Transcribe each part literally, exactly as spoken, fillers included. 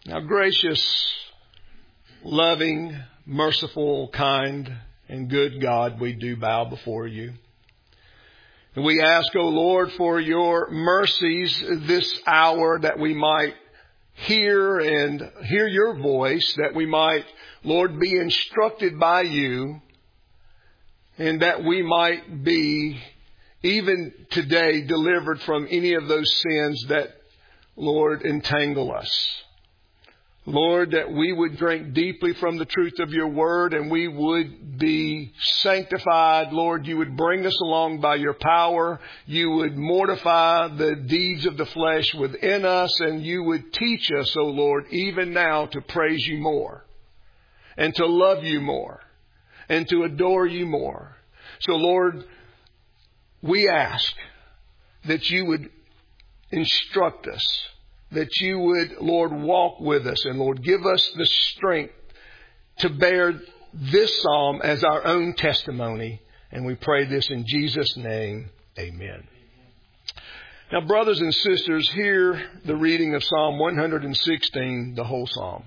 Now, gracious, loving, merciful, kind, and good God, we do bow before you. And we ask, O Lord, for your mercies this hour, that we might hear and hear your voice, that we might, Lord, be instructed by you, and that we might be, even today, delivered from any of those sins that, Lord, entangle us. Lord, that we would drink deeply from the truth of your word, and we would be sanctified. Lord, you would bring us along by your power. You would mortify the deeds of the flesh within us, and you would teach us, O Lord, even now to praise you more, and to love you more, and to adore you more. So, Lord, we ask that you would instruct us, that you would, Lord, walk with us, and Lord, give us the strength to bear this psalm as our own testimony. And we pray this in Jesus' name. Amen. Now, brothers and sisters, hear the reading of Psalm one hundred sixteen, the whole psalm.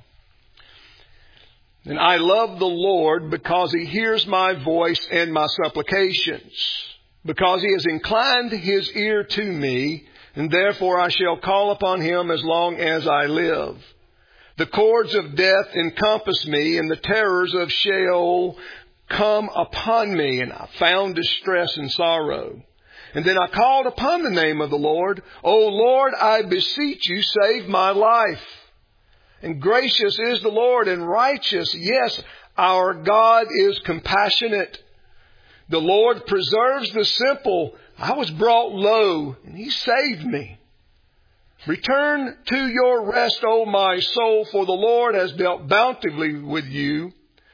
And I love the Lord because he hears my voice and my supplications, because he has inclined his ear to me, and therefore I shall call upon him as long as I live. The cords of death encompass me, and the terrors of Sheol come upon me, and I found distress and sorrow. And then I called upon the name of the Lord. O Lord, I beseech you, save my life. And gracious is the Lord, and righteous. Yes, our God is compassionate. The Lord preserves the simple. I was brought low, and he saved me. Return to your rest, O my soul, for the Lord has dealt bountifully with you.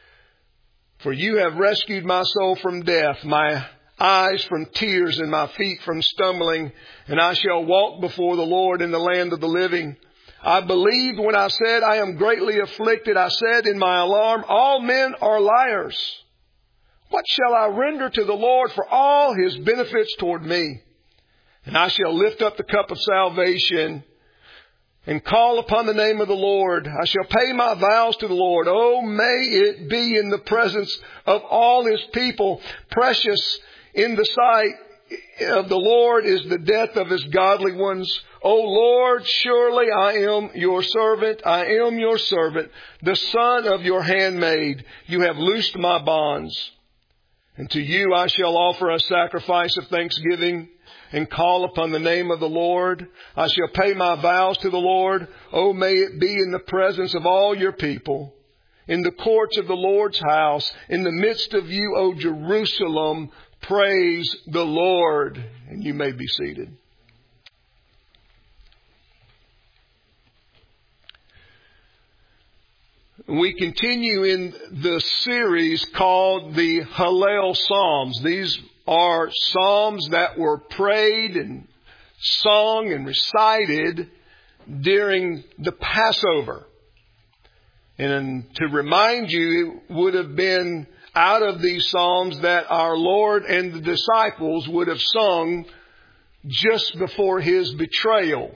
For you have rescued my soul from death, my eyes from tears, and my feet from stumbling. And I shall walk before the Lord in the land of the living. I believed when I said, I am greatly afflicted. I said in my alarm, all men are liars. What shall I render to the Lord for all his benefits toward me? And I shall lift up the cup of salvation and call upon the name of the Lord. I shall pay my vows to the Lord. Oh, may it be in the presence of all his people. Precious in the sight of the Lord is the death of his godly ones. O Lord, surely I am your servant. I am your servant, the son of your handmaid. You have loosed my bonds. And to you I shall offer a sacrifice of thanksgiving and call upon the name of the Lord. I shall pay my vows to the Lord. Oh, may it be in the presence of all your people, in the courts of the Lord's house, in the midst of you, O Jerusalem. Praise the Lord. And you may be seated. We continue in the series called the Hallel Psalms. These are psalms that were prayed and sung and recited during the Passover. And to remind you, it would have been out of these psalms that our Lord and the disciples would have sung just before his betrayal.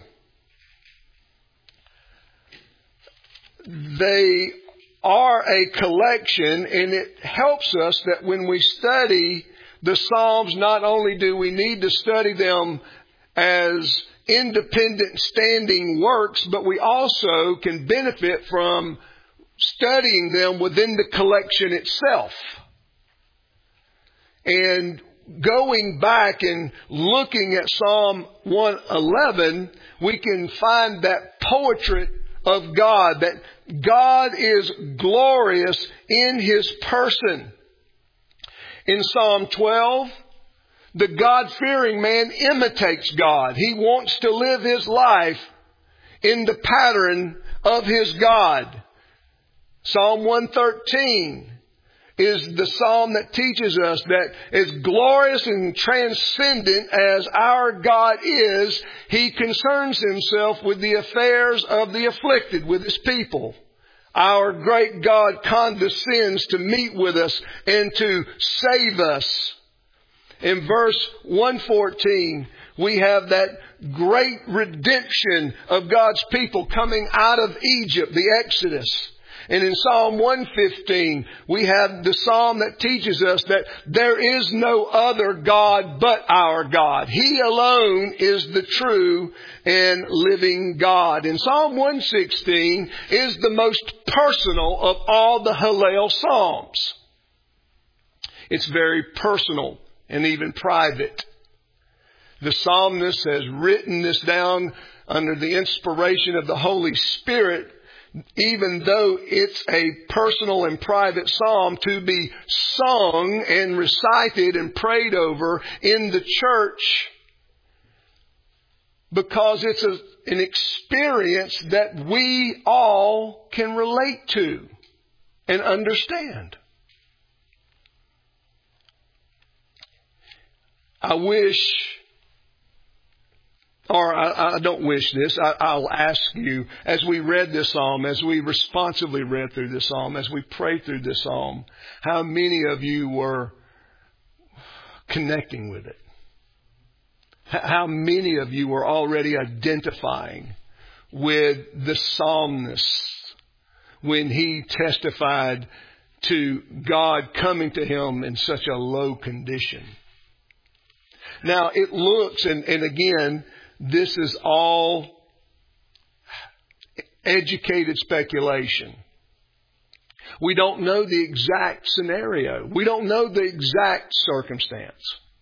They are a collection, and it helps us that when we study the Psalms, not only do we need to study them as independent standing works, but we also can benefit from studying them within the collection itself. And going back and looking at Psalm one eleven, we can find that portrait of God, that God is glorious in his person. In Psalm twelve, the God-fearing man imitates God. He wants to live his life in the pattern of his God. Psalm one thirteen is the psalm that teaches us that as glorious and transcendent as our God is, he concerns himself with the affairs of the afflicted, with his people. Our great God condescends to meet with us and to save us. In verse one fourteen, We have that great redemption of God's people coming out of Egypt, the Exodus. And in Psalm one fifteen, we have the psalm that teaches us that there is no other God but our God. He alone is the true and living God. And Psalm one sixteen is the most personal of all the Hallel Psalms. It's very personal and even private. The psalmist has written this down under the inspiration of the Holy Spirit, even though it's a personal and private psalm to be sung and recited and prayed over in the church, because it's a, an experience that we all can relate to and understand. I wish, or I, I don't wish this, I, I'll ask you, as we read this psalm, as we responsively read through this psalm, as we prayed through this psalm, how many of you were connecting with it? How many of you were already identifying with the psalmist when he testified to God coming to him in such a low condition? Now, it looks, and, and again, this is all educated speculation. We don't know the exact scenario. We don't know the exact circumstance.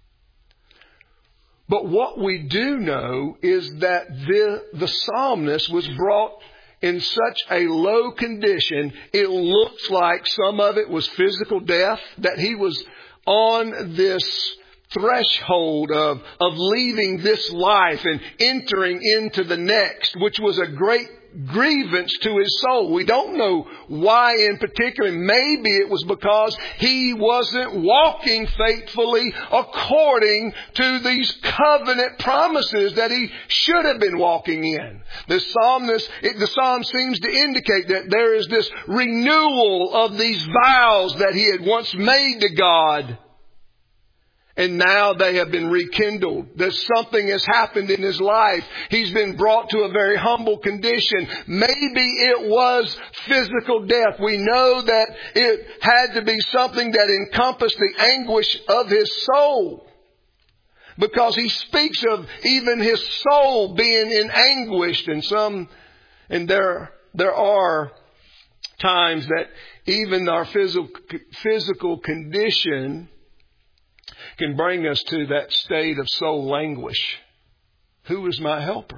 But what we do know is that the, the psalmist was brought in such a low condition, it looks like some of it was physical death, that he was on this threshold of, of leaving this life and entering into the next, which was a great grievance to his soul. We don't know why in particular. Maybe it was because he wasn't walking faithfully according to these covenant promises that he should have been walking in. The psalmist, it, the psalm seems to indicate that there is this renewal of these vows that he had once made to God. And now they have been rekindled. That something has happened in his life. He's been brought to a very humble condition. Maybe it was physical death. We know that it had to be something that encompassed the anguish of his soul. Because he speaks of even his soul being in anguish. And some, and there, there are times that even our physical, physical condition can bring us to that state of soul anguish. Who is my helper?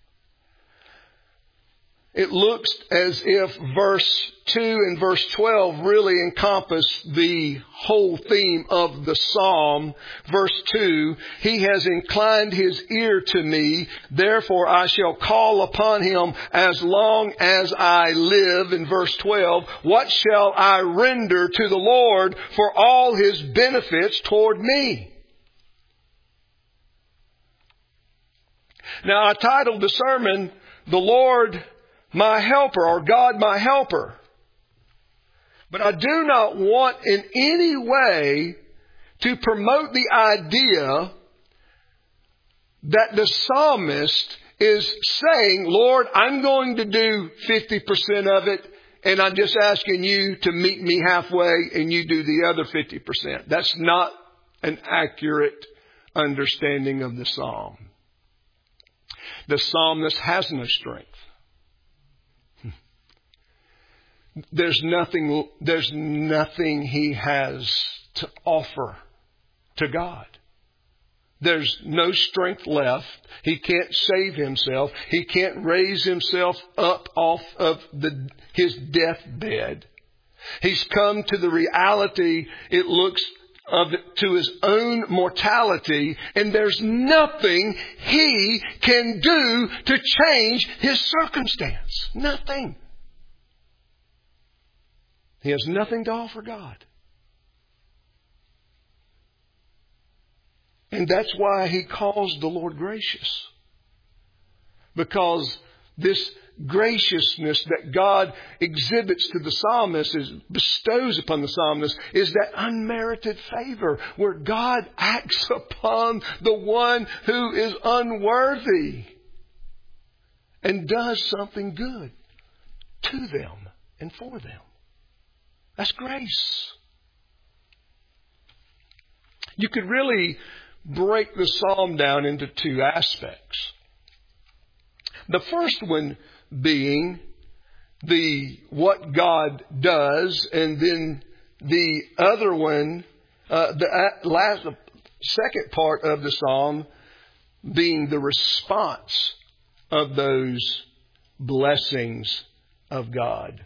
It looks as if verse two and verse twelve really encompass the whole theme of the psalm. Verse two, he has inclined his ear to me, therefore I shall call upon him as long as I live. In verse twelve, what shall I render to the Lord for all his benefits toward me? Now, I titled the sermon, The Lord My Helper, or God My Helper. But I do not want in any way to promote the idea that the psalmist is saying, Lord, I'm going to do fifty percent of it, and I'm just asking you to meet me halfway and you do the other fifty percent. That's not an accurate understanding of the psalm. The psalmist has no strength. There's nothing, there's nothing he has to offer to God. There's no strength left. He can't save himself. He can't raise himself up off of the, his deathbed. He's come to the reality, it looks, of to his own mortality, and there's nothing he can do to change his circumstance. Nothing. He has nothing to offer God. And that's why he calls the Lord gracious. Because this graciousness that God exhibits to the psalmist, is bestows upon the psalmist, is that unmerited favor where God acts upon the one who is unworthy and does something good to them and for them. That's grace. You could really break the psalm down into two aspects. The first one being the what God does, and then the other one, uh, the last, the second part of the psalm being the response of those blessings of God.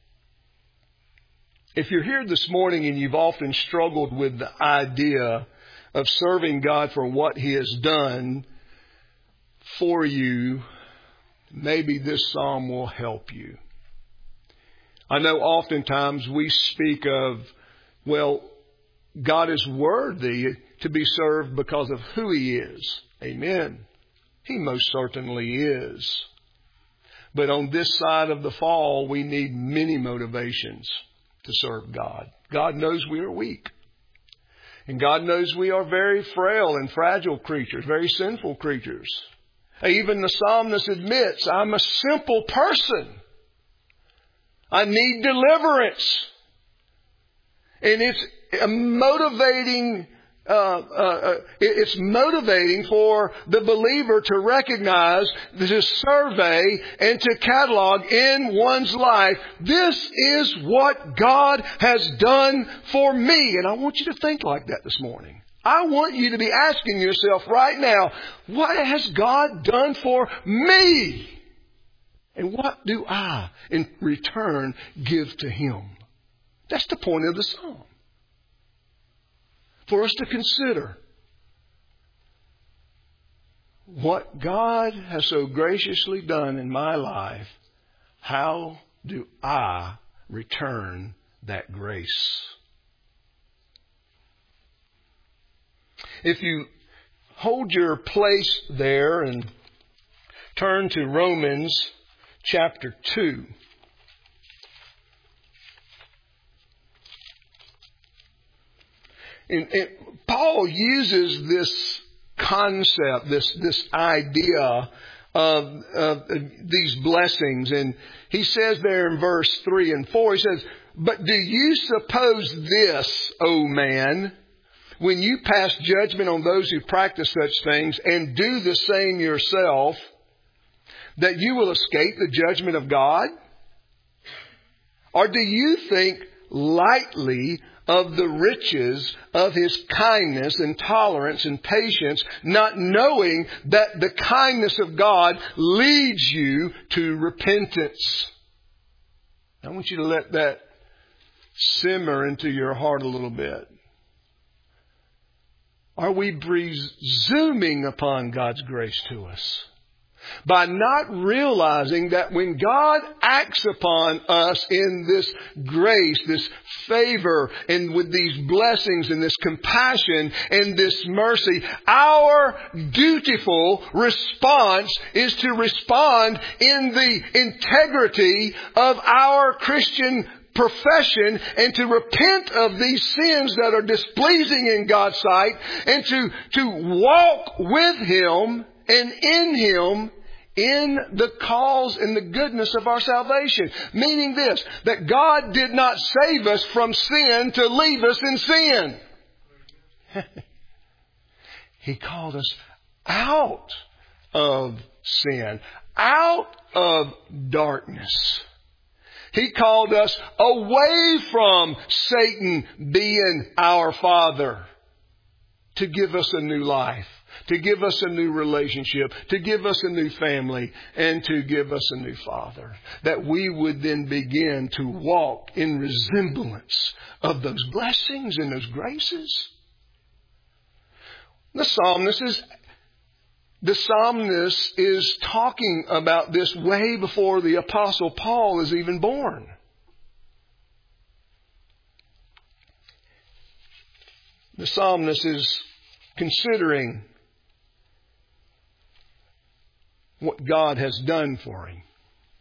If you're here this morning and you've often struggled with the idea of serving God for what He has done for you, maybe this psalm will help you. I know oftentimes we speak of, well, God is worthy to be served because of who He is. Amen. He most certainly is. But on this side of the fall, we need many motivations to serve God. God knows we are weak. And God knows we are very frail and fragile creatures, very sinful creatures. Even the psalmist admits, I'm a simple person. I need deliverance. And it's a motivating, uh, uh, it's motivating for the believer to recognize, to survey, and to catalog in one's life, this is what God has done for me. And I want you to think like that this morning. I want you to be asking yourself right now, what has God done for me? And what do I, in return, give to Him? That's the point of the psalm. For us to consider what God has so graciously done in my life. How do I return that grace? If you hold your place there and turn to Romans chapter two. And, and Paul uses this concept, this, this idea of, of these blessings. And he says there in verse three and four, he says, but do you suppose this, O man, when you pass judgment on those who practice such things and do the same yourself, that you will escape the judgment of God? Or do you think lightly of the riches of His kindness and tolerance and patience, not knowing that the kindness of God leads you to repentance? I want you to let that simmer into your heart a little bit. Are we presuming upon God's grace to us by not realizing that when God acts upon us in this grace, this favor, and with these blessings and this compassion and this mercy, our dutiful response is to respond in the integrity of our Christian profession and to repent of these sins that are displeasing in God's sight, and to, to walk with Him and in Him in the cause and the goodness of our salvation. Meaning this, that God did not save us from sin to leave us in sin. He called us out of sin, out of darkness. He called us away from Satan being our father, to give us a new life, to give us a new relationship, to give us a new family, and to give us a new father. That we would then begin to walk in resemblance of those blessings and those graces. The psalmist is The psalmist is talking about this way before the Apostle Paul is even born. The psalmist is considering what God has done for him.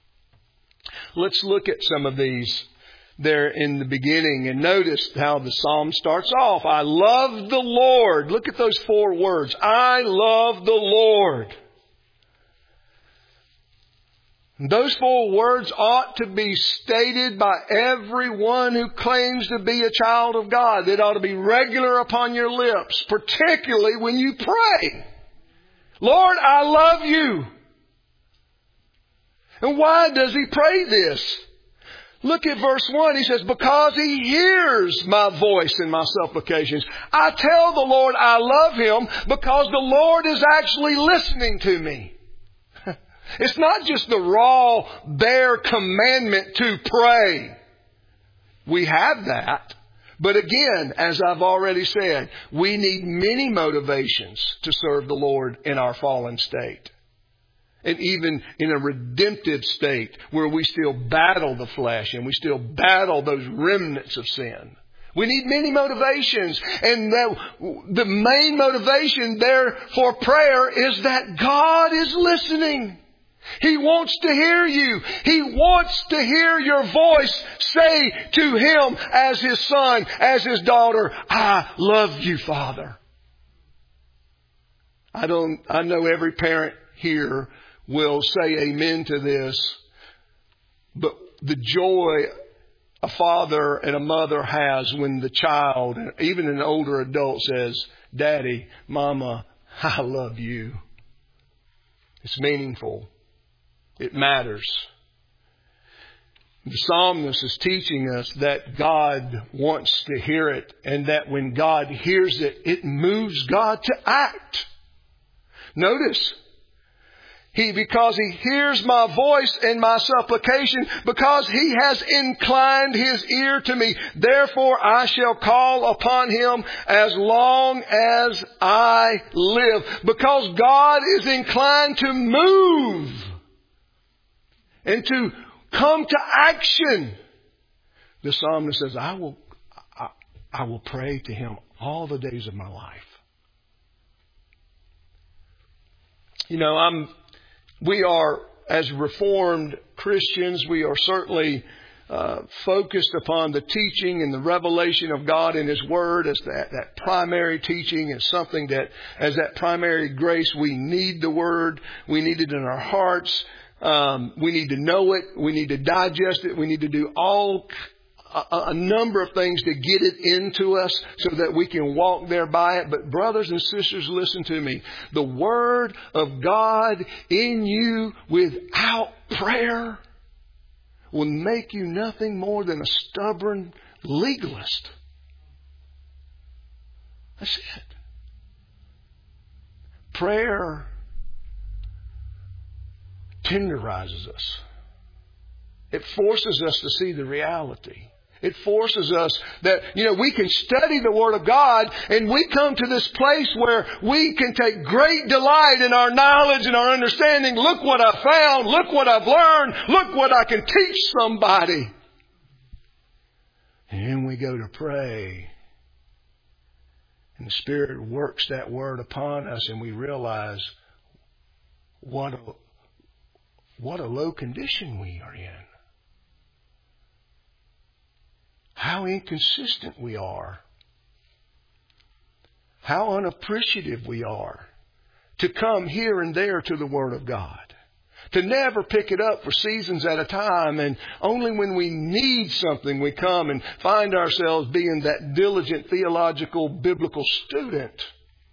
Let's look at some of these there in the beginning and notice how the psalm starts off. I love the Lord. Look at those four words. I love the Lord. Those four words ought to be stated by everyone who claims to be a child of God. It ought to be regular upon your lips, particularly when you pray. Lord, I love you. And why does he pray this? Look at verse one. He says, because he hears my voice and my supplications. I tell the Lord I love him because the Lord is actually listening to me. It's not just the raw, bare commandment to pray. We have that. But again, as I've already said, we need many motivations to serve the Lord in our fallen state. And even in a redemptive state where we still battle the flesh and we still battle those remnants of sin. We need many motivations. And the, the main motivation there for prayer is that God is listening. He wants to hear you. He wants to hear your voice say to him as his son, as his daughter, I love you, Father. I don't, I know every parent here will say amen to this, but the joy a father and a mother has when the child, even an older adult, says, Daddy, Mama, I love you. It's meaningful. It matters. The psalmist is teaching us that God wants to hear it, and that when God hears it, it moves God to act. Notice, He, because He hears my voice and my supplication, because He has inclined His ear to me. Therefore I shall call upon Him as long as I live. Because God is inclined to move and to come to action. The psalmist says, I will, I, I will pray to Him all the days of my life. You know, I'm, we are, as Reformed Christians, we are certainly uh, focused upon the teaching and the revelation of God in His Word as that, that primary teaching is something that, as that primary grace, we need the Word. We need it in our hearts. Um, we need to know it. We need to digest it. We need to do all a, a number of things to get it into us so that we can walk there by it. But brothers and sisters, listen to me. The Word of God in you without prayer will make you nothing more than a stubborn legalist. That's it. Prayer tenderizes us. It forces us to see the reality. It forces us that, you know, we can study the Word of God and we come to this place where we can take great delight in our knowledge and our understanding. Look what I found. Look what I've learned. Look what I can teach somebody. And then we go to pray. And the Spirit works that Word upon us and we realize what a, what a low condition we are in. How inconsistent we are. How unappreciative we are to come here and there to the Word of God. To never pick it up for seasons at a time, and only when we need something we come and find ourselves being that diligent theological biblical student.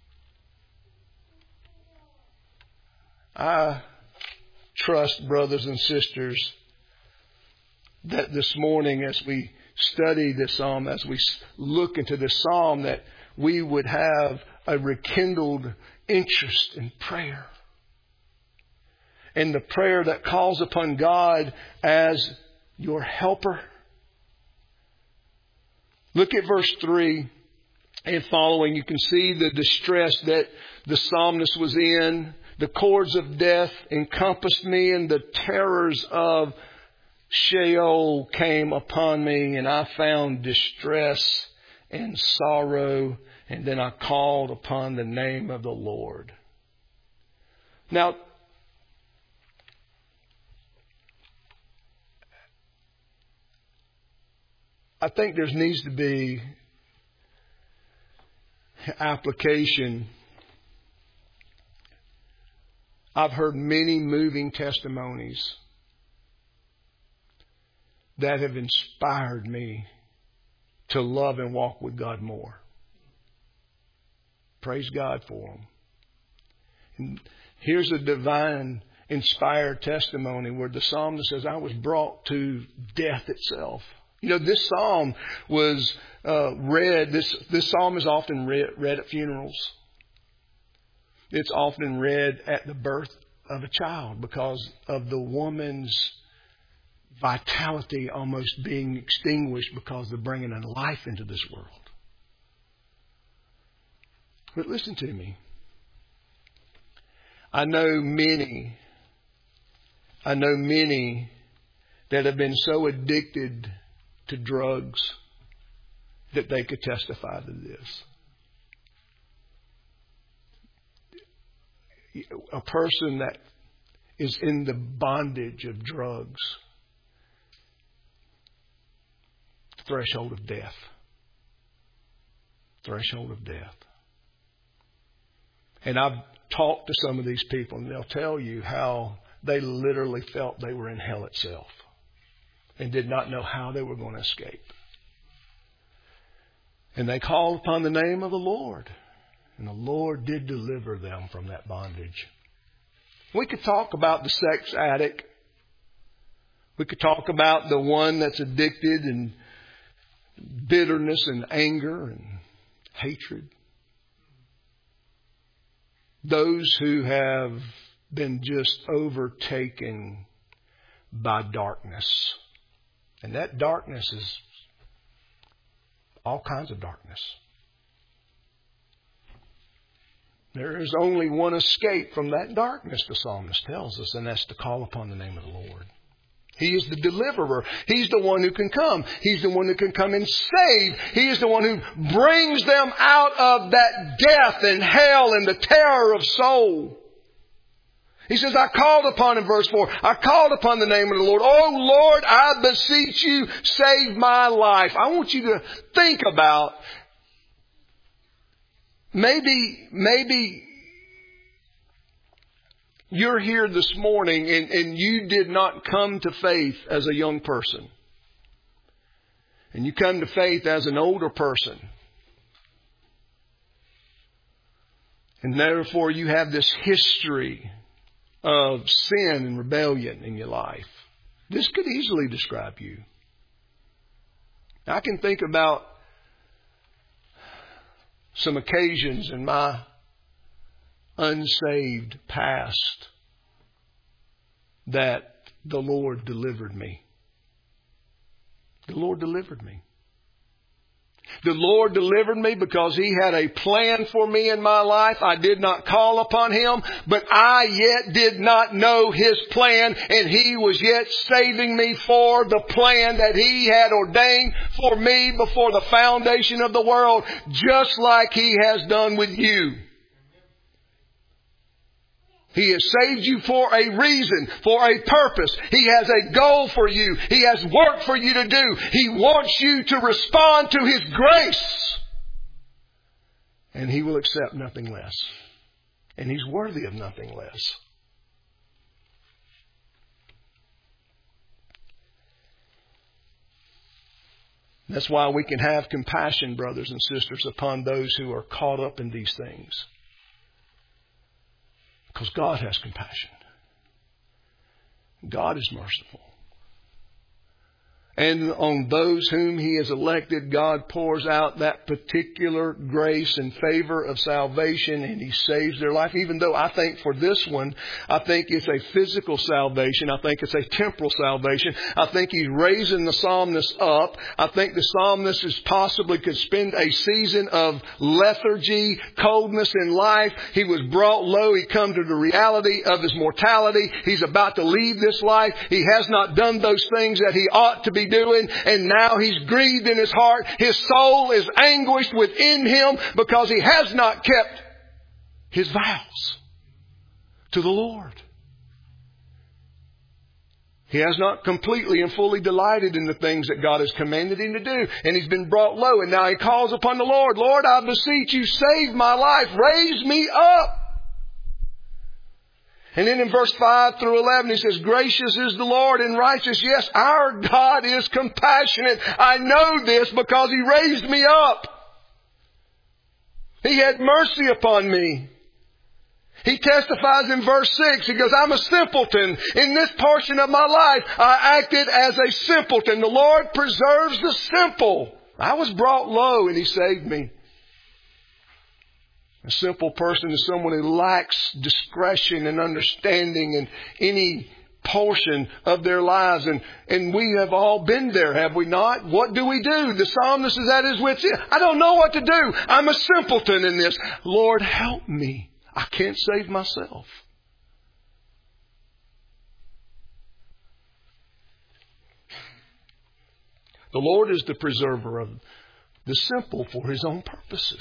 I trust, brothers and sisters, that this morning as we study this psalm, as we look into this psalm, that we would have a rekindled interest in prayer. And the prayer that calls upon God as your helper. Look at verse three and following. You can see the distress that the psalmist was in. The cords of death encompassed me, and the terrors of Sheol came upon me, and I found distress and sorrow, and then I called upon the name of the Lord. Now, I think there needs to be application. I've heard many moving testimonies that have inspired me to love and walk with God more. Praise God for them. And here's a divine inspired testimony where the psalmist says, I was brought to death itself. You know, this psalm was uh, read, this, this psalm is often read, read at funerals. It's often read at the birth of a child because of the woman's vitality almost being extinguished because they're bringing a life into this world. But listen to me. I know many, I know many that have been so addicted to drugs that they could testify to this. A person that is in the bondage of drugs, threshold of death. Threshold of death. And I've talked to some of these people, and they'll tell you how they literally felt they were in hell itself and did not know how they were going to escape. And they called upon the name of the Lord. And the Lord did deliver them from that bondage. We could talk about the sex addict. We could talk about the one that's addicted in bitterness and anger and hatred. Those who have been just overtaken by darkness. And that darkness is all kinds of darkness. There is only one escape from that darkness, the psalmist tells us, and that's to call upon the name of the Lord. He is the deliverer. He's the one who can come. He's the one who can come and save. He is the one who brings them out of that death and hell and the terror of soul. He says, I called upon, in verse four, I called upon the name of the Lord. Oh Lord, I beseech you, save my life. I want you to think about maybe, maybe you're here this morning and, and you did not come to faith as a young person. And you come to faith as an older person. And therefore you have this history of sin and rebellion in your life. This could easily describe you. I can think about some occasions in my unsaved past that the Lord delivered me. The Lord delivered me. The Lord delivered me because He had a plan for me in my life. I did not call upon Him, but I yet did not know His plan, and He was yet saving me for the plan that He had ordained for me before the foundation of the world, just like He has done with you. He has saved you for a reason, for a purpose. He has a goal for you. He has work for you to do. He wants you to respond to His grace. And He will accept nothing less. And He's worthy of nothing less. That's why we can have compassion, brothers and sisters, upon those who are caught up in these things. Because God has compassion. God is merciful. And on those whom He has elected, God pours out that particular grace and favor of salvation, and He saves their life. Even though I think for this one, I think it's a physical salvation. I think it's a temporal salvation. I think He's raising the psalmist up. I think the psalmist is possibly could spend a season of lethargy, coldness in life. He was brought low. He come to the reality of his mortality. He's about to leave this life. He has not done those things that he ought to be doing, and now he's grieved in his heart. His soul is anguished within him because he has not kept his vows to the Lord. He has not completely and fully delighted in the things that God has commanded him to do. And he's been brought low. And now he calls upon the Lord. Lord, I beseech you, save my life. Raise me up. And then in verse five through eleven, he says, gracious is the Lord and righteous. Yes, our God is compassionate. I know this because he raised me up. He had mercy upon me. He testifies in verse six. He goes, I'm a simpleton. In this portion of my life, I acted as a simpleton. The Lord preserves the simple. I was brought low and he saved me. A simple person is someone who lacks discretion and understanding in any portion of their lives. And, and we have all been there, have we not? What do we do? The psalmist is at his wit's end. I don't know what to do. I'm a simpleton in this. Lord, help me. I can't save myself. The Lord is the preserver of the simple for his own purposes.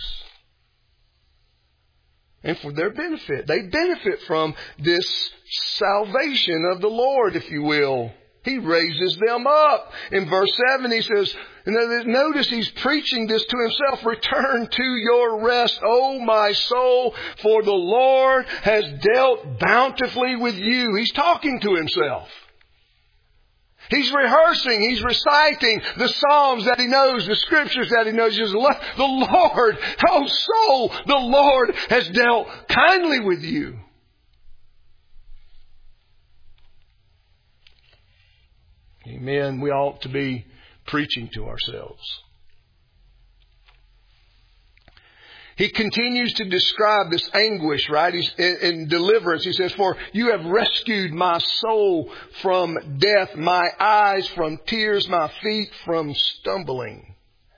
And for their benefit. They benefit from this salvation of the Lord, if you will. He raises them up. In verse seven he says, notice he's preaching this to himself. Return to your rest, O my soul, for the Lord has dealt bountifully with you. He's talking to himself. He's rehearsing, he's reciting the Psalms that he knows, the Scriptures that he knows. He says, the Lord, oh soul, the Lord has dealt kindly with you. Amen. We ought to be preaching to ourselves. He continues to describe this anguish, right? He's in, in deliverance. He says, for you have rescued my soul from death, my eyes from tears, my feet from stumbling.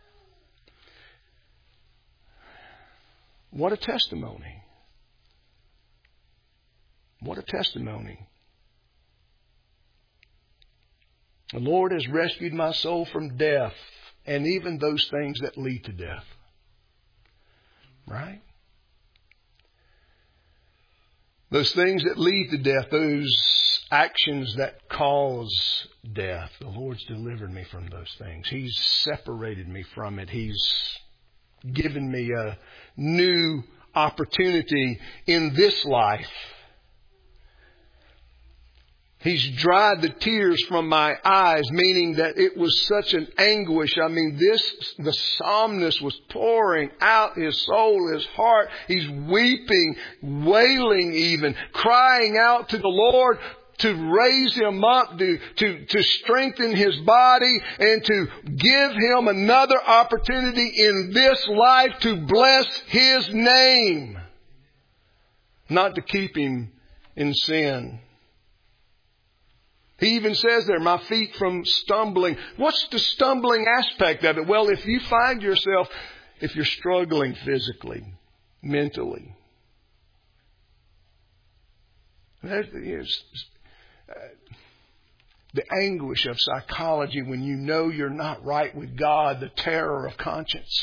What a testimony. What a testimony. The Lord has rescued my soul from death and even those things that lead to death. Right? Those things that lead to death, those actions that cause death. The Lord's delivered me from those things. He's separated me from it. He's given me a new opportunity in this life. He's dried the tears from my eyes, meaning that it was such an anguish. I mean, this, the psalmist was pouring out his soul, his heart. He's weeping, wailing even, crying out to the Lord to raise him up, to, to, to strengthen his body, and to give him another opportunity in this life to bless his name. Not to keep him in sin. He even says there, my feet from stumbling. What's the stumbling aspect of it? Well, if you find yourself, if you're struggling physically, mentally, that is uh, the anguish of psychology when you know you're not right with God, the terror of conscience.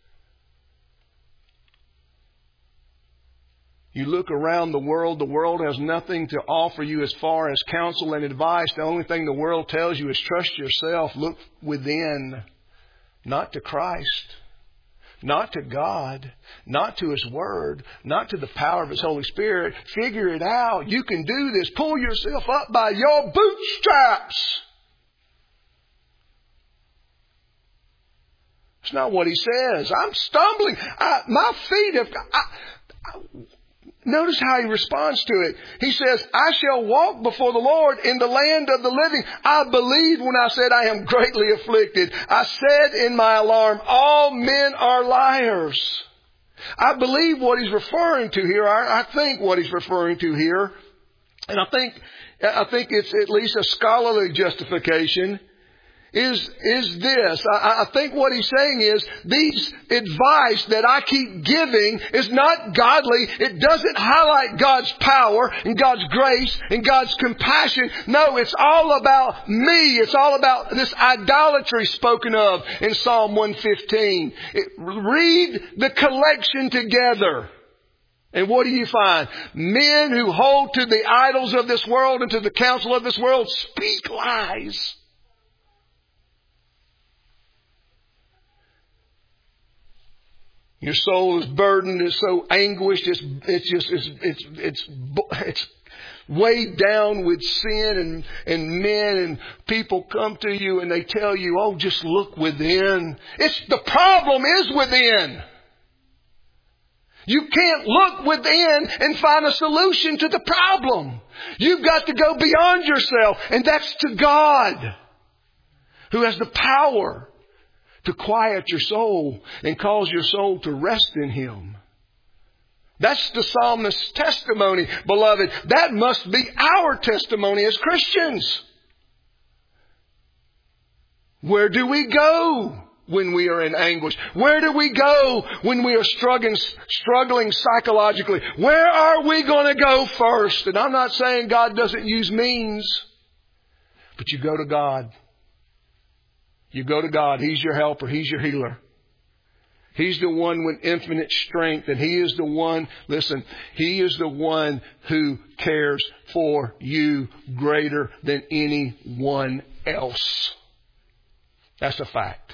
You look around the world, the world has nothing to offer you as far as counsel and advice. The only thing the world tells you is trust yourself, look within, not to Christ, not to God, not to His Word, not to the power of His Holy Spirit. Figure it out. You can do this. Pull yourself up by your bootstraps. It's not what He says. I'm stumbling. I, my feet have... I, I, Notice how he responds to it. He says, I shall walk before the Lord in the land of the living. I believed when I said I am greatly afflicted. I said in my alarm, all men are liars. I believe what he's referring to here. I, I think what he's referring to here. And I think, I think it's at least a scholarly justification. Is, is this. I, I think what he's saying is these advice that I keep giving is not godly. It doesn't highlight God's power and God's grace and God's compassion. No, it's all about me. It's all about this idolatry spoken of in Psalm one fifteen. It, read the collection together. And what do you find? Men who hold to the idols of this world and to the counsel of this world speak lies. Your soul is burdened, it's so anguished, it's, it's just, it's, it's, it's, it's weighed down with sin, and, and men and people come to you and they tell you, oh, just look within. It's, the problem is within. You can't look within and find a solution to the problem. You've got to go beyond yourself, and that's to God, who has the power to quiet your soul and cause your soul to rest in Him. That's the psalmist's testimony, beloved. That must be our testimony as Christians. Where do we go when we are in anguish? Where do we go when we are struggling, struggling psychologically? Where are we going to go first? And I'm not saying God doesn't use means, but you go to God. You go to God. He's your helper. He's your healer. He's the one with infinite strength. And He is the one, listen, He is the one who cares for you greater than anyone else. That's a fact.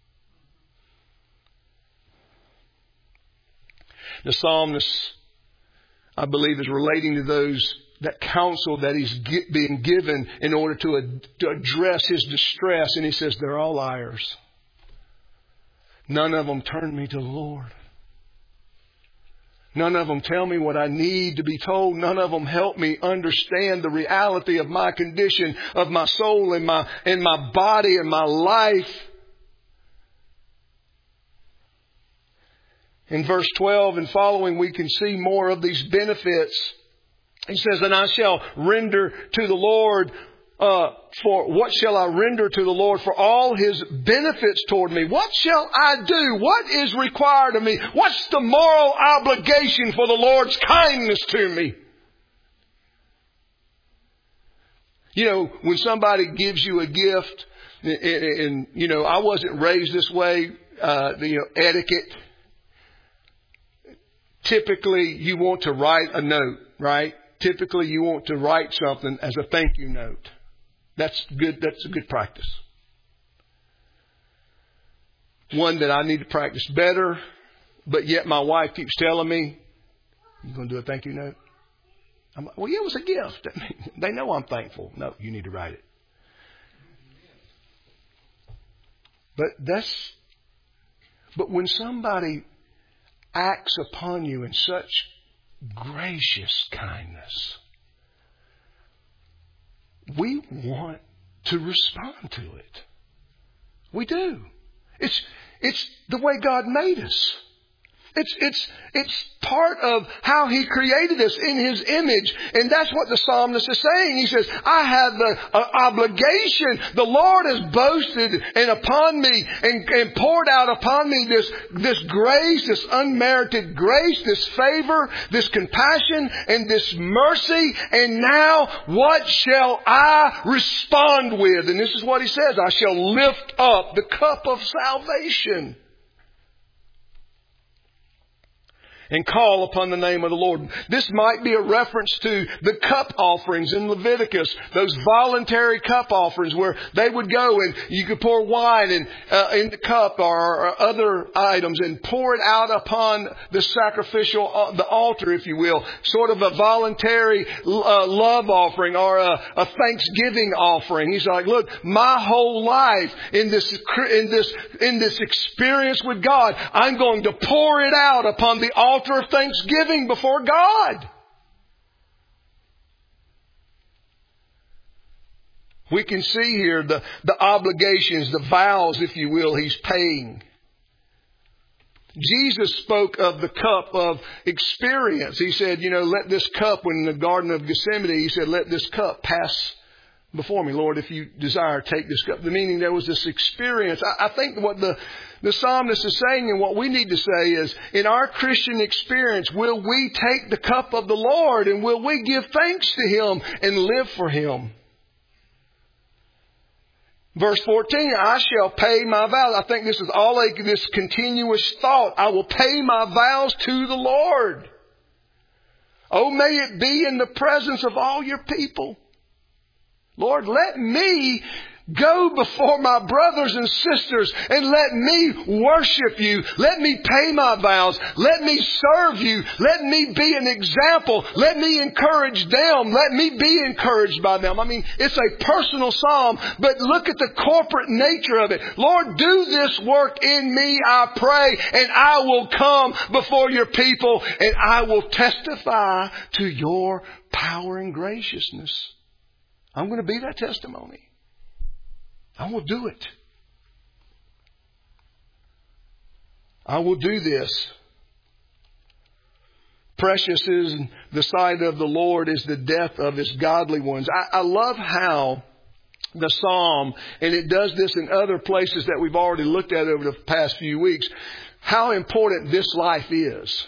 The psalmist, I believe, is relating to those, that counsel that he's being given in order to, ad- to address his distress. And he says, they're all liars. None of them turn me to the Lord. None of them tell me what I need to be told. None of them help me understand the reality of my condition, of my soul and my, and my body and my life. In verse twelve and following, we can see more of these benefits. He says, and I shall render to the Lord, uh, for what shall I render to the Lord for all His benefits toward me? What shall I do? What is required of me? What's the moral obligation for the Lord's kindness to me? You know, when somebody gives you a gift, and, and you know, I wasn't raised this way, uh, you know, etiquette. Typically, you want to write a note, right? Typically, you want to write something as a thank you note. That's good. That's a good practice. One that I need to practice better, but yet my wife keeps telling me, "You going to do a thank you note?" I'm like, "Well, yeah, it was a gift. They know I'm thankful." No, you need to write it. But that's. But when somebody acts upon you in such gracious kindness, we want to respond to it. We do. It's it's the way God made us. It's it's it's part of how He created us in His image. And that's what the psalmist is saying. He says, I have the uh, obligation. The Lord has boasted and upon me and, and poured out upon me this, this grace, this unmerited grace, this favor, this compassion, and this mercy. And now what shall I respond with? And this is what He says. I shall lift up the cup of salvation and call upon the name of the Lord. This might be a reference to the cup offerings in Leviticus, those voluntary cup offerings where they would go and you could pour wine in, uh, in the cup or, or other items and pour it out upon the sacrificial, uh, the altar, if you will. Sort of a voluntary uh, love offering or a, a thanksgiving offering. He's like, look, my whole life in this, in this, in this experience with God, I'm going to pour it out upon the altar of thanksgiving before God. We can see here the, the obligations, the vows, if you will, He's paying. Jesus spoke of the cup of experience. He said, you know, let this cup, when in the Garden of Gethsemane, He said, let this cup pass before me. Lord, if you desire, take this cup. The meaning there was this experience. I, I think what the, the psalmist is saying and what we need to say is, in our Christian experience, will we take the cup of the Lord and will we give thanks to Him and live for Him? Verse fourteen, I shall pay my vows. I think this is all a, this continuous thought. I will pay my vows to the Lord. Oh, may it be in the presence of all your people. Lord, let me go before my brothers and sisters and let me worship you. Let me pay my vows. Let me serve you. Let me be an example. Let me encourage them. Let me be encouraged by them. I mean, it's a personal psalm, but look at the corporate nature of it. Lord, do this work in me, I pray, and I will come before your people and I will testify to your power and graciousness. I'm going to be that testimony. I will do it. I will do this. Precious is in the sight of the Lord is the death of His godly ones. I, I love how the psalm, and it does this in other places that we've already looked at over the past few weeks, how important this life is.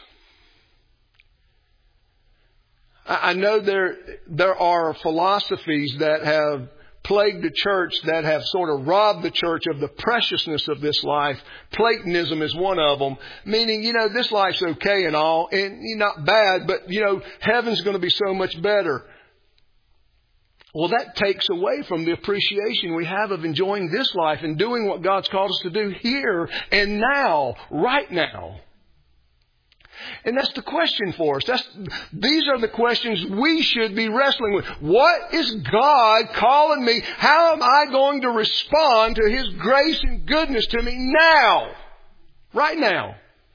I, I know there there are philosophies that have plagued the church that have sort of robbed the church of the preciousness of this life. Platonism is one of them, meaning, you know, this life's okay and all, and not bad, but, you know, heaven's going to be so much better. Well, that takes away from the appreciation we have of enjoying this life and doing what God's called us to do here and now, right now. And that's the question for us. That's, these are the questions we should be wrestling with. What is God calling me? How am I going to respond to His grace and goodness to me now? Right now.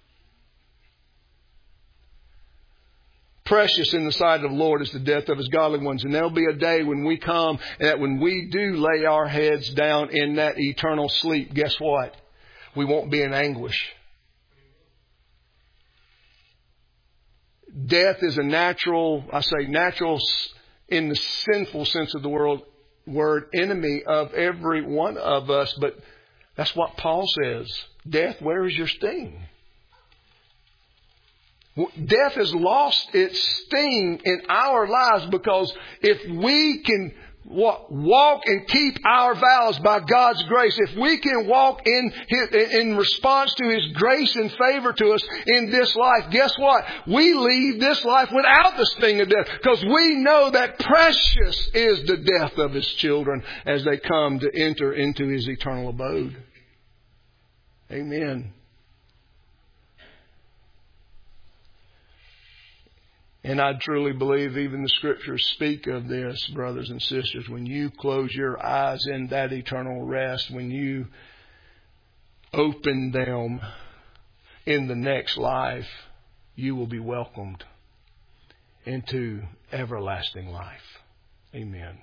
Precious in the sight of the Lord is the death of His godly ones. And there'll be a day when we come, and that when we do lay our heads down in that eternal sleep, guess what? We won't be in anguish. Death is a natural, I say natural in the sinful sense of the world, word, enemy of every one of us. But that's what Paul says. Death, where is your sting? Death has lost its sting in our lives because if we can walk and keep our vows by God's grace, if we can walk in His, in response to His grace and favor to us in this life, guess what? We leave this life without the sting of death because we know that precious is the death of His children as they come to enter into His eternal abode. Amen. And I truly believe even the Scriptures speak of this, brothers and sisters. When you close your eyes in that eternal rest, when you open them in the next life, you will be welcomed into everlasting life. Amen.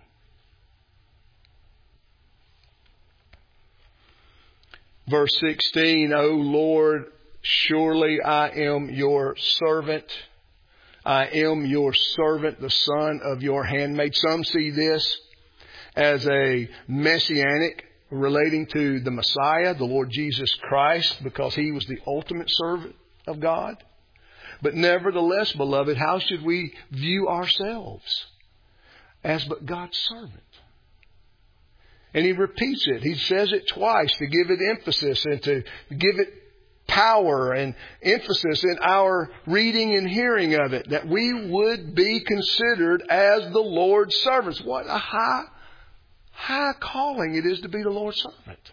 Verse sixteen, O Lord, surely I am your servant. I am your servant, the son of your handmaid. Some see this as a messianic relating to the Messiah, the Lord Jesus Christ, because He was the ultimate servant of God. But nevertheless, beloved, how should we view ourselves? As but God's servant. And He repeats it. He says it twice to give it emphasis and to give it power and emphasis in our reading and hearing of it, that we would be considered as the Lord's servants. What a high, high calling it is to be the Lord's servant.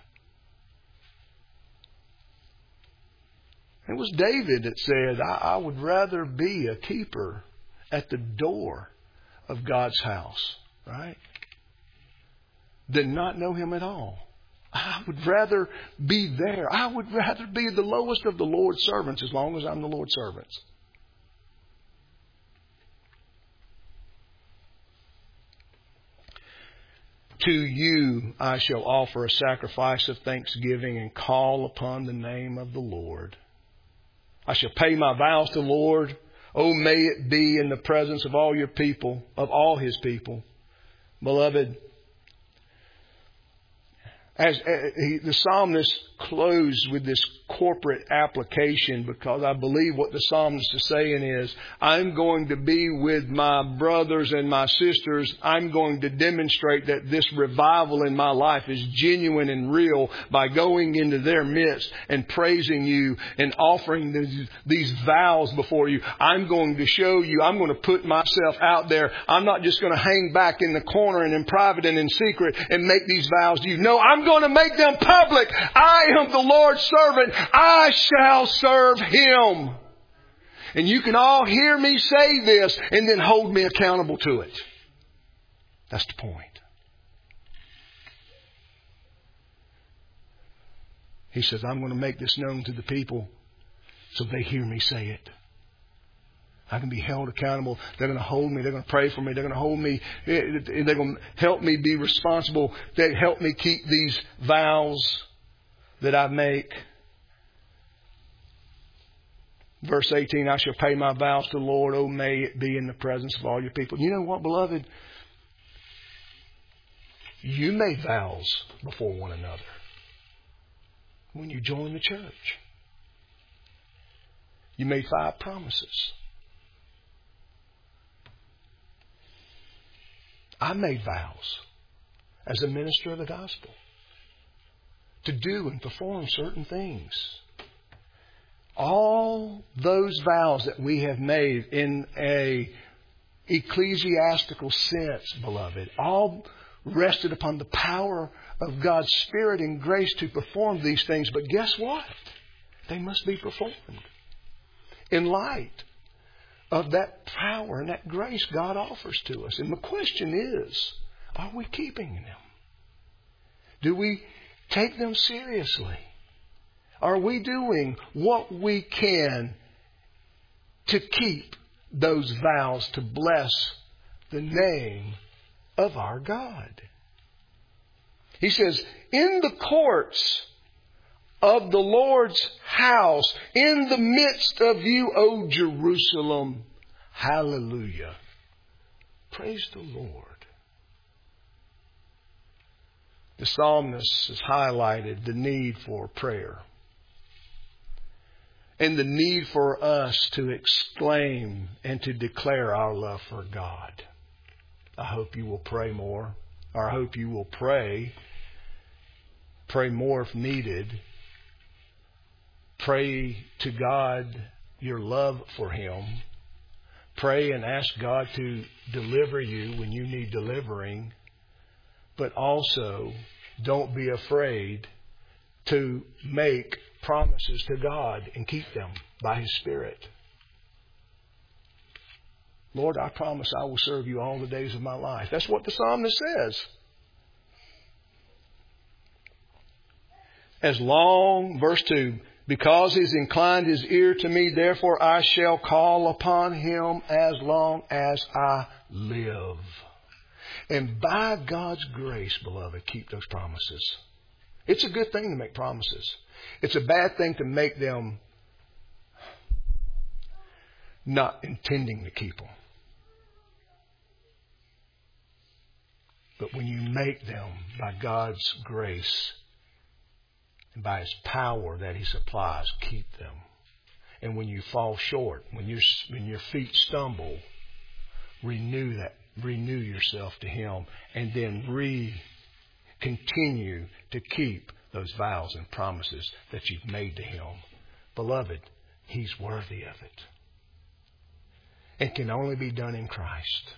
It was David that said, I, I would rather be a keeper at the door of God's house, right, than not know Him at all. I would rather be there. I would rather be the lowest of the Lord's servants as long as I'm the Lord's servant. To you I shall offer a sacrifice of thanksgiving and call upon the name of the Lord. I shall pay my vows to the Lord. Oh, may it be in the presence of all your people, of all His people. Beloved, As, as he, the psalmist closed with this corporate application, because I believe what the psalmist is saying is, I'm going to be with my brothers and my sisters. I'm going to demonstrate that this revival in my life is genuine and real by going into their midst and praising you and offering these, these vows before you. I'm going to show you, I'm going to put myself out there. I'm not just going to hang back in the corner and in private and in secret and make these vows to you. No, I'm going to make them public. I am the Lord's servant. I shall serve Him. And you can all hear me say this and then hold me accountable to it. That's the point. He says, I'm going to make this known to the people so they hear me say it. I can be held accountable. They're going to hold me. They're going to pray for me. They're going to hold me. They're going to help me be responsible. They help me keep these vows that I make. Verse eighteen, I shall pay my vows to the Lord. Oh, may it be in the presence of all your people. You know what, beloved? You made vows before one another when you joined the church. You made five promises. I made vows as a minister of the gospel to do and perform certain things. All those vows that we have made in a ecclesiastical sense, beloved, all rested upon the power of God's Spirit and grace to perform these things. But guess what? They must be performed in light of that power and that grace God offers to us. And the question is, are we keeping them? Do we take them seriously? Are we doing what we can to keep those vows to bless the name of our God? He says, in the courts of the Lord's house, in the midst of you, O Jerusalem. Hallelujah. Praise the Lord. The psalmist has highlighted the need for prayer and the need for us to exclaim and to declare our love for God. I hope you will pray more, or I hope you will pray. Pray more if needed. Pray to God your love for Him. Pray and ask God to deliver you when you need delivering. But also, don't be afraid to make promises to God and keep them by His Spirit. Lord, I promise I will serve you all the days of my life. That's what the psalmist says. As long, verse two, because He's inclined His ear to me, therefore I shall call upon Him as long as I live. And by God's grace, beloved, keep those promises. It's a good thing to make promises. It's a bad thing to make them not intending to keep them. But when you make them by God's grace and by His power that He supplies, keep them. And when you fall short, when, you when your feet stumble, renew that. Renew yourself to Him, and then re continue to keep those vows and promises that you've made to Him. Beloved, He's worthy of it. It can only be done in Christ.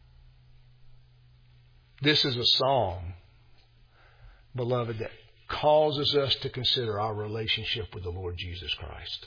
This is a song, beloved, that causes us to consider our relationship with the Lord Jesus Christ.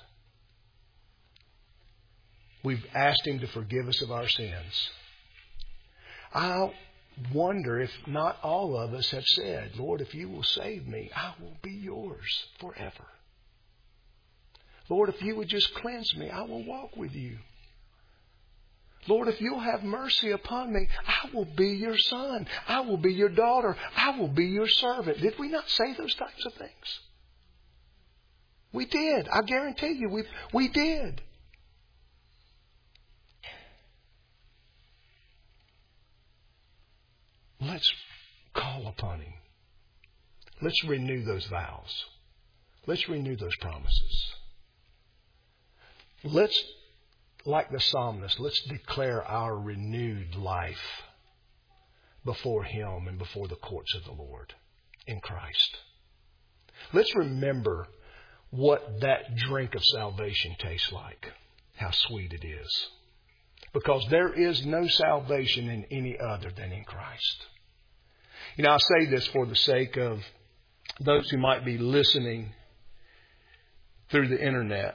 We've asked Him to forgive us of our sins. I wonder if not all of us have said, Lord, if you will save me, I will be yours forever. Lord, if you would just cleanse me, I will walk with you. Lord, if you'll have mercy upon me, I will be your son. I will be your daughter. I will be your servant. Did we not say those types of things? We did. I guarantee you, we, we did. Let's call upon Him. Let's renew those vows. Let's renew those promises. Let's, like the psalmist, let's declare our renewed life before Him and before the courts of the Lord in Christ. Let's remember what that drink of salvation tastes like, how sweet it is. Because there is no salvation in any other than in Christ. You know, I say this for the sake of those who might be listening through the internet.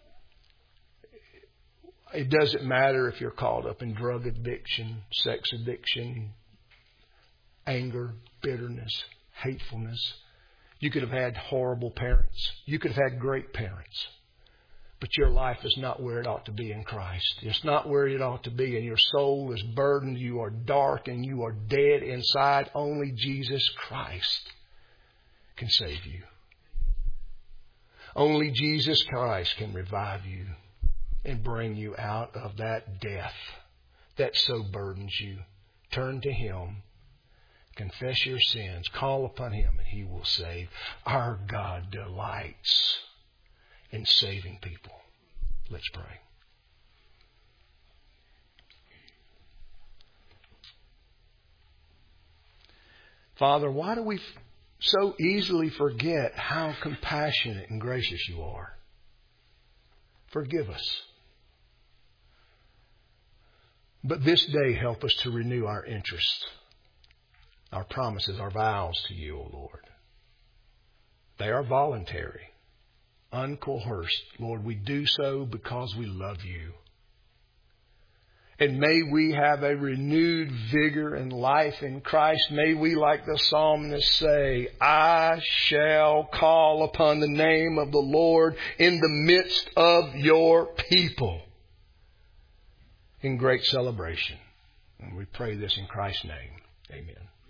It doesn't matter if you're caught up in drug addiction, sex addiction, anger, bitterness, hatefulness. You could have had horrible parents. You could have had great parents. But your life is not where it ought to be in Christ. It's not where it ought to be. And your soul is burdened. You are dark and you are dead inside. Only Jesus Christ can save you. Only Jesus Christ can revive you and bring you out of that death that so burdens you. Turn to Him. Confess your sins. Call upon Him and He will save. Our God delights in saving people. Let's pray. Father, why do we so easily forget how compassionate and gracious You are? Forgive us. But this day help us to renew our interest, our promises, our vows to You, O Lord. They are voluntary, uncoerced. Lord, we do so because we love You. And may we have a renewed vigor and life in Christ. May we, like the psalmist, say, I shall call upon the name of the Lord in the midst of Your people in great celebration. And we pray this in Christ's name. Amen.